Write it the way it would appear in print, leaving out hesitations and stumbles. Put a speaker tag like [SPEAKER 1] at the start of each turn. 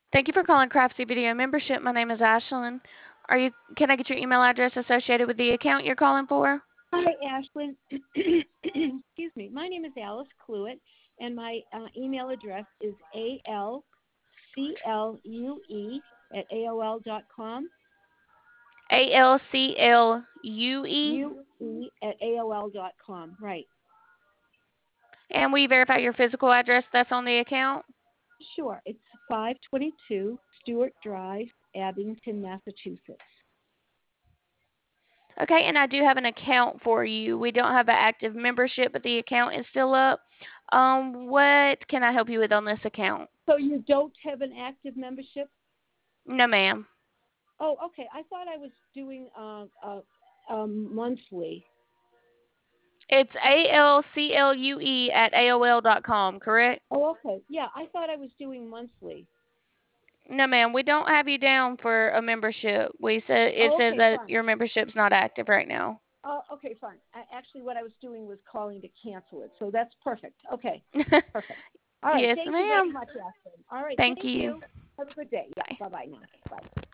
[SPEAKER 1] Thank you for calling Craftsy Video Membership. My name is Ashlyn. Can I get your email address associated with the account you're calling for?
[SPEAKER 2] Hi, Ashlyn. Excuse me. My name is Alice Cluett, and my email address is alclue@aol.com.
[SPEAKER 1] ALCLUE.
[SPEAKER 2] UE@aol.com. Right.
[SPEAKER 1] And will you verify your physical address that's on the account?
[SPEAKER 2] Sure. It's 522 Stewart Drive, Abington, Massachusetts.
[SPEAKER 1] Okay, and I do have an account for you. We don't have an active membership, but the account is still up. What can I help you with on this account?
[SPEAKER 2] So you don't have an active membership?
[SPEAKER 1] No, ma'am.
[SPEAKER 2] Oh, okay. I thought I was doing monthly.
[SPEAKER 1] It's ALCLUE at AOL.com, correct?
[SPEAKER 2] Oh, okay. Yeah, I thought I was doing monthly.
[SPEAKER 1] No, ma'am. We don't have you down for a membership. It
[SPEAKER 2] Oh,
[SPEAKER 1] says
[SPEAKER 2] okay,
[SPEAKER 1] that
[SPEAKER 2] fine.
[SPEAKER 1] your membership's not active right now.
[SPEAKER 2] Oh, okay, fine. Actually, what I was doing was calling to cancel it, so that's perfect. Okay, perfect. All right.
[SPEAKER 1] Yes,
[SPEAKER 2] Thank you very
[SPEAKER 1] ma'am.
[SPEAKER 2] much, Ashley. All right.
[SPEAKER 1] Thank
[SPEAKER 2] Thank
[SPEAKER 1] you.
[SPEAKER 2] you. Have a good day. Yeah.
[SPEAKER 1] Bye.
[SPEAKER 2] Bye-bye now. Bye.